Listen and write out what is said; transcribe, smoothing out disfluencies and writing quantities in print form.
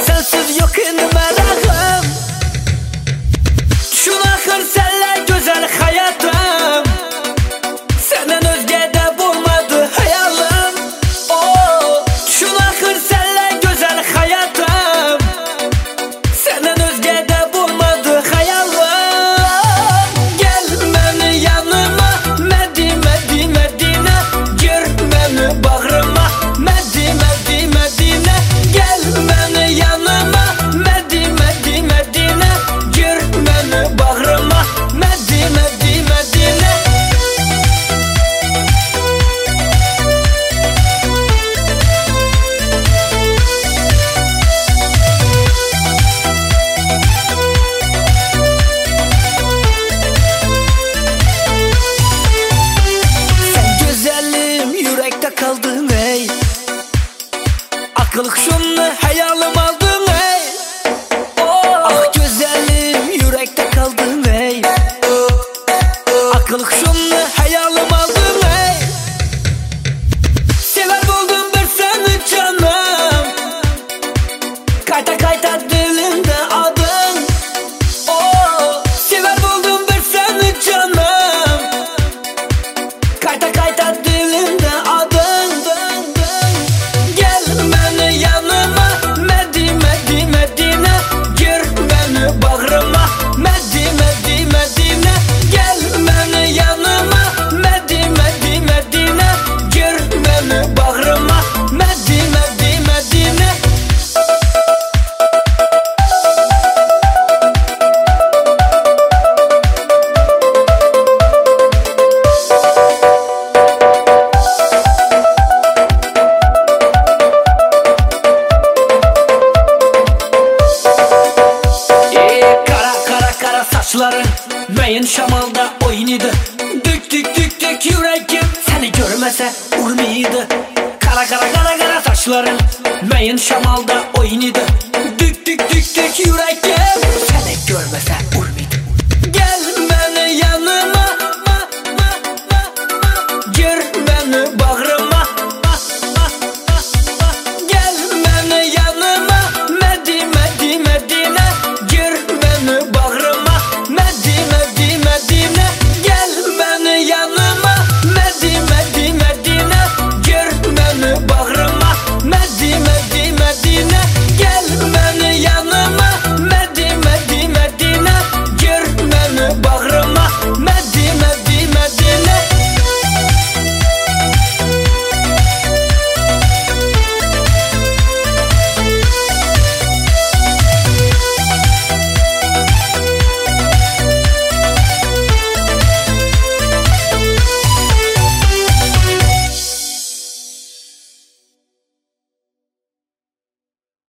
sensiz yok indi merağım. Düşün axır senle güzel hayatım, senden özge de bulmadı hayalım. Düşün axır senle güzel hayatım, senden özge de bulmadı hayalım. Gel beni yanıma, Medine, Medine, gir beni bağrıma, Medine, Medine. Gel beni yanıma, Medine, Medine, gir beni bağrıma, Medine, Medine. Sen güzelim yürekte kaldın ey, akıl huşumlu hayalım aldın ey. Ah güzelim yürekte kaldın ey, akıl huşumlu hayalım aldın ey. Sever buldum bir seni canım, kayta kayta dilimde adın. Sever buldum bir seni canım, kayta kayta dilimde adın. Gel beni yanıma, Medine, Medine, gir beni bağrıma, Medine, Medine. Gel beni yanıma, Medine, Medine, gir beni bağrıma, Medine, Medine. Kara saçların beyin şamalda oynadı. Dük dük dük dük yüreğim seni görmese urmuydu. Kara saçların beyin şamalda oynadı. Dük dük dük dük yüreğim seni görmese